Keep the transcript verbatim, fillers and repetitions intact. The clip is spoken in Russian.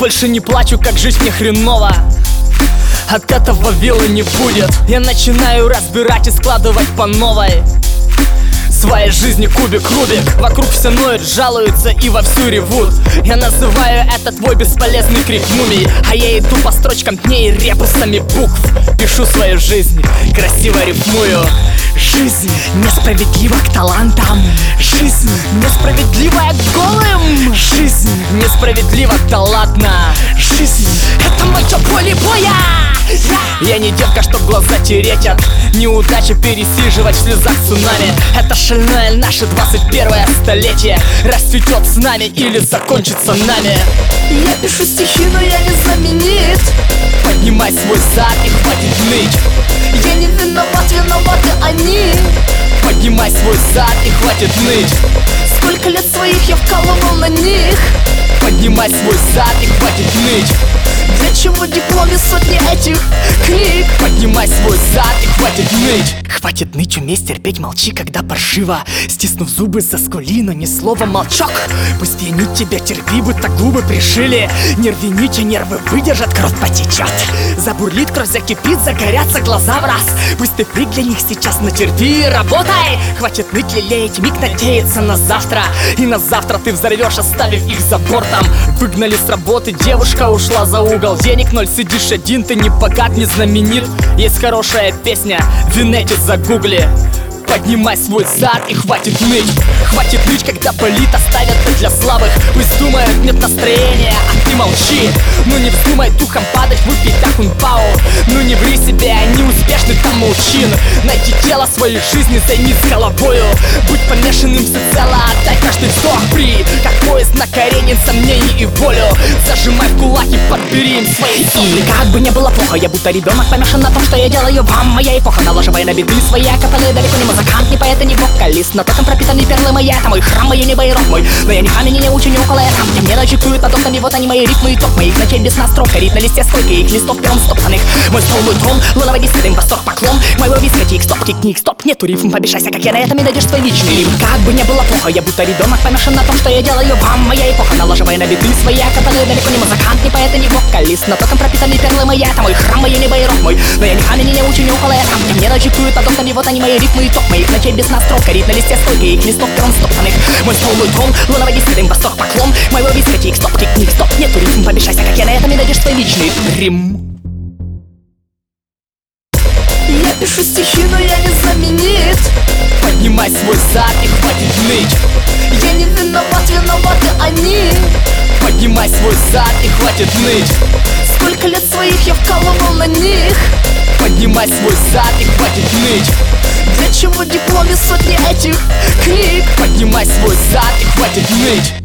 больше не плачу, как жить мне хреново. От этого виллы не будет. Я начинаю разбирать и складывать по новой своей жизни кубик Рубик. Вокруг все ноют, жалуются и вовсю ревут. Я называю это твой бесполезный крик мумий. А я иду по строчкам дней ребусами букв. Пишу свою жизнь, красиво рифмую. Жизнь несправедлива к талантам. Жизнь несправедлива к голым. Жизнь несправедлива к талантам. Жизнь это мое поле боя. Я не девка, чтоб глаза тереть от неудачи, пересиживать в слезах цунами. Это шальное наше двадцать первое столетие. Расцветет с нами или закончится нами. Я пишу стихи, но я не знаменит. Поднимай свой зад и хватит ныть. Я не виноват, виноваты они. Поднимай свой зад и хватит ныть. Сколько лет своих я вкалывал на них. Поднимай свой зад и хватит ныть. Для чего дипломе сотни этих книг? Поднимай свой зад и хватит ныть. Хватит ныть, умей терпеть, молчи, когда паршиво. Стиснув зубы, заскули, но ни слова молчок. Пусть пьянит тебя, терпи, будто губы пришили. Не рваните, нервы выдержат, кровь потечет. Забурлит, кровь закипит, загорятся глаза в раз. Пусть ты фрик для них сейчас, но терпи и работай. Хватит ныть, лелеять, миг надеяться на завтра. И на завтра ты взорвешь, оставив их за бортом. Выгнали с работы, девушка ушла за угол. Денег ноль, сидишь один, ты не богат, не знаменит. Есть хорошая песня, в инете загугли. Поднимай свой зад и хватит ныть. Хватит ныть, когда болит, оставят это для слабых. Пусть думают, нет настроения, а ты молчи. Ну не вздумай духом падать, выпей так пау. Ну не ври себе, они успешны, там молчин. Найди тело своей жизни, займись головою. Будь помешанным всецело, отдай каждый вздох. При, как поезд на Каренин, сомнений и волю. Зажимай в кулак и подбери им свои сопли. Как бы не было плохо, я будто ребенок помешан на том, что я делаю вам. Моя эпоха, налаживая на беды свои акапеллы. Далеко не музыкант, не поэт и не вокалист, но током пропитанный перлы мои. Это мой храм, мое небо и рок мой. Но я ни хамени, не учу, не около я там, где мне начекуют над окнами. Вот они мои ритмы и топ моих ночей без настрок. Горит на листе стойка их листов первым стоптанных. Мой стол, мой трон, луновый дискотым, восторг, поклон. Моего вискотик, стоп, кик, стоп, нету рифм, побежайся, как я на этом и найдешь свой личный рифм. Как бы не было плохо, я будто ребенок помешан на том, что я делаю вам. Моя эпоха, налаживая на беды свои акапеллы. Далеко не музыкант, не поэт и не вокалист, но током пропитанный перлы мои. Это мой храм, мое небо и рок мой. Но я ни хамени, не учу, не около я там, где мне начекуют над окнами. Вот они мои ритмы и топ моих ночей без настрок. Горит на листе стойка их листов первым стоптанных. Мой стол, мой трон, луновый дискотым, восторг, поклон. Моего вискотик, стоп, кик, стоп, нету рифм, побежайся, как я на этом и найдешь свой личный рим. Я пишу стихи, но я не знаменит. Поднимай свой зад и хватит ныть. Я не виноват, виноваты они. Поднимай свой зад и хватит ныть. Сколько лет своих я вкалывал на них. Поднимай свой зад и хватит ныть. Для чего дипломе сотни этих книг? Поднимай свой зад и хватит ныть.